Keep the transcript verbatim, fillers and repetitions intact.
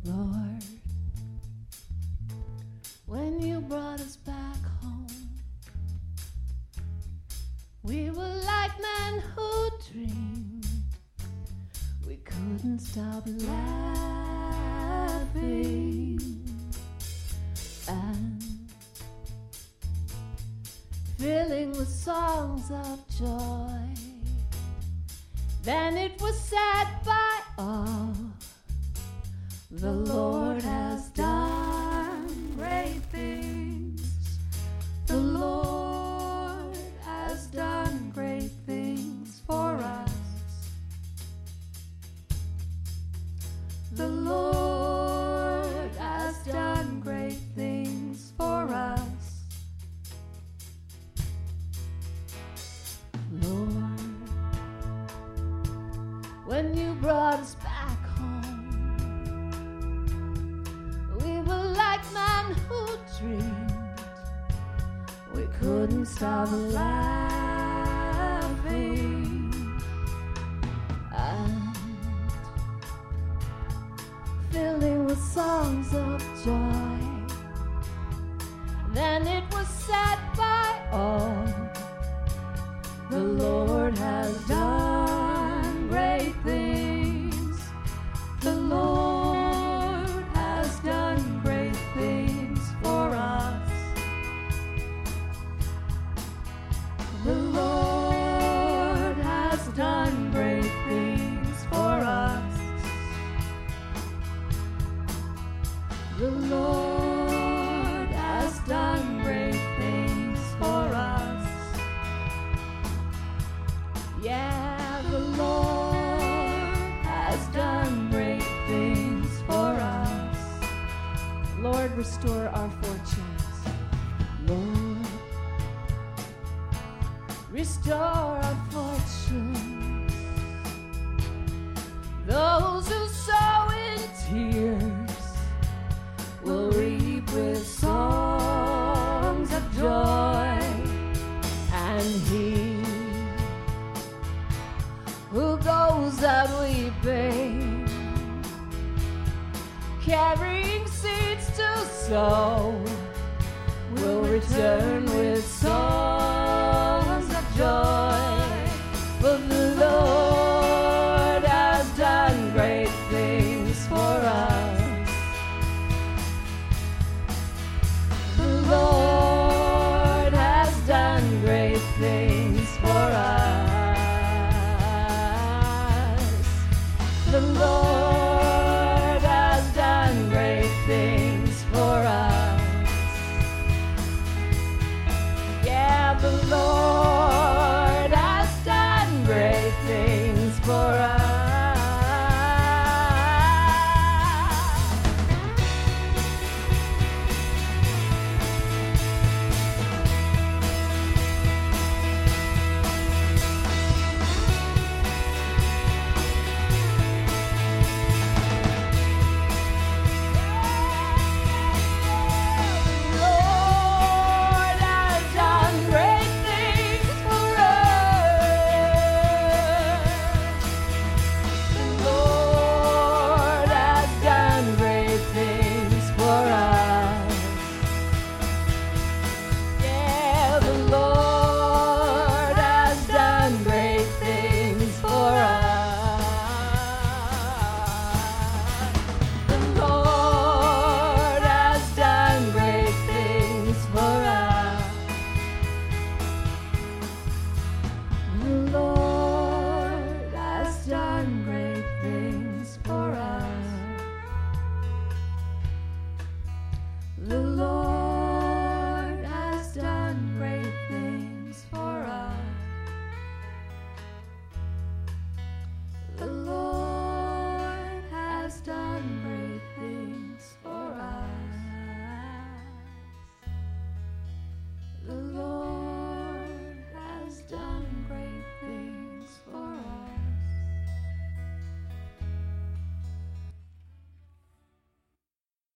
Lord, when you brought us back home, we were like men who dreamed. We couldn't stop laughing and filling with songs of joy. Then it was said by all, the Lord has done great things. The Lord has done great things for us. The Lord has done great things for us. Lord, when you brought us back home, we were like men who dreamed. We couldn't stop laughing and filling with songs of joy. Then it was said by all, the Lord has done great things. The Lord has done great things for us. The Lord has done great things for us. The Lord has done great things for us. Yeah, the Lord has done great things for us. Lord, restore our fortunes. Lord, restore our fortunes. Those who sow in tears will reap with songs of joy. And he who goes out weeping, carrying seeds to sow, will return with songs of joy. For the Lord has done great things for us. The Lord has done great things.